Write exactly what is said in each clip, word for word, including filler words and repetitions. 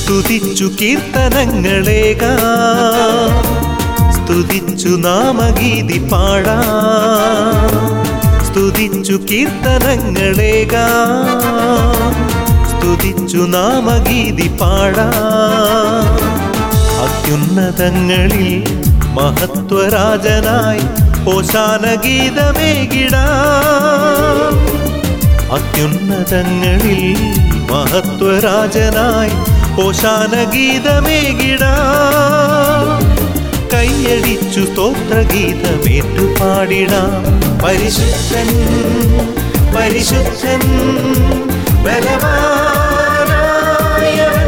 സ്തുതിച്ചു കീർത്തനങ്ങളേകാം, സ്തുതിച്ചു നാമഗീതി പാടാം. സ്തുതിച്ചു കീർത്തനങ്ങളേകാം, സ്തുതിച്ചു നാമഗീതി പാടാം. അത്യുന്നതങ്ങളിൽ മഹത്വരാജനായി ഹോശാന ഗീതമേകിടാം. അത്യുന്നതങ്ങളിൽ മഹത്വരാജനായി ഹോശാന ഗീതമേകിടാം. കൈയടിച്ചു സ്തോത്രഗീതമേറ്റു പാടിടാം. പരിശുദ്ധൻ പരിശുദ്ധൻ ബലവാനായവൻ,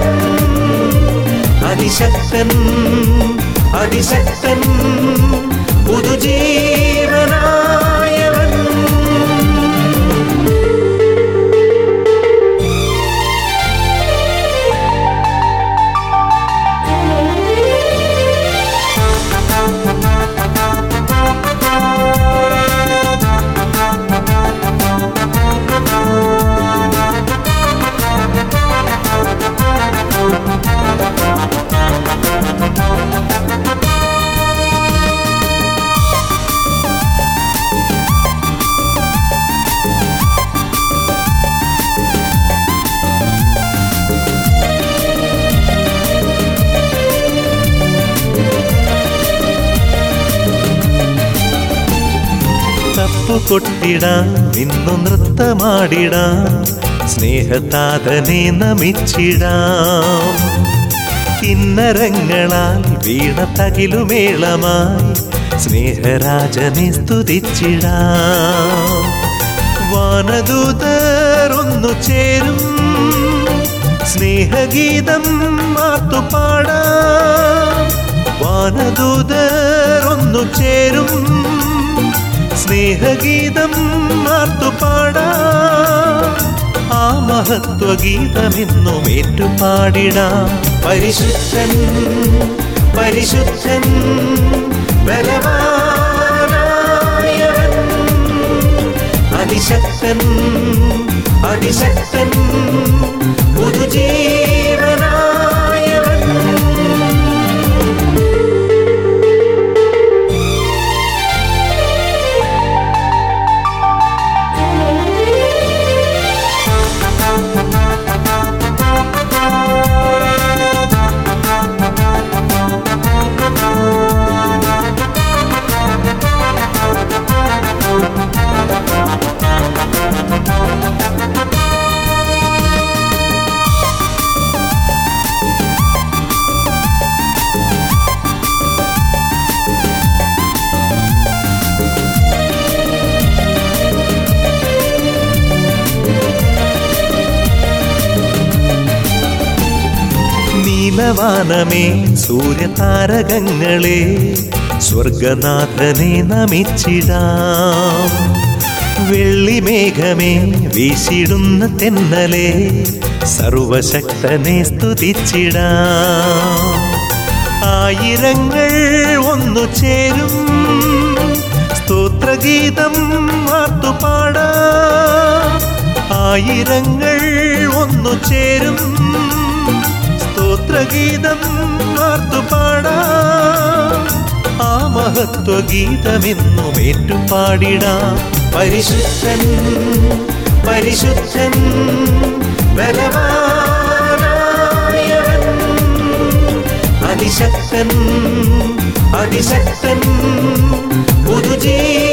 അതിശക്തൻ അതിശക്തൻ പുതുജീവനായവൻ. കൊട്ടിടാം, ഇന്നു നൃത്തമാടിടാം, സ്നേഹതാതനെ നമിച്ചിടാം. കിന്നരങ്ങളാൽ വീണ തകിലുമേളമായി സ്നേഹരാജനെ സ്തുതിച്ചിടാം. വാനദൂതർ ഒന്നു ചേരും സ്നേഹഗീതം ആർത്തുപാടാം. വാനദൂതർ ഒന്നു ചേരും സ്നേഹഗീതം ആർത്തുപാടാം. ആ മഹത്വഗീതമെന്നും ഏറ്റുപാടിടാം. പരിശുദ്ധൻ പരിശുദ്ധൻ ബലവാനായവൻ, അതിശക്തൻ അതിശക്തൻ പുതുജീവനായവൻ. നീലവാനമേ സൂര്യതാരകങ്ങളെ സ്വർഗനാഥനെ നമിച്ചിടാം. വെള്ളിമേഘമേ വീശിടുന്ന തെന്നലെ സർവശക്തനെ സ്തുതിച്ചിടാം. ആയിരങ്ങൾ ഒന്നു ചേരും സ്തോത്രഗീതം ആർത്തുപാടാം. ആയിരങ്ങൾ ഒന്നു ചേരും സ്തോത്രഗീതം ആർത്തുപാടാം. ആ മഹത്വഗീതമെന്നും ഏറ്റുപാടിടാം. പരിശുദ്ധൻ പരിശുദ്ധൻ ബലവാനായവൻ, അതിശക്തൻ അതിശക്തൻ പുതുജീവനായവൻ.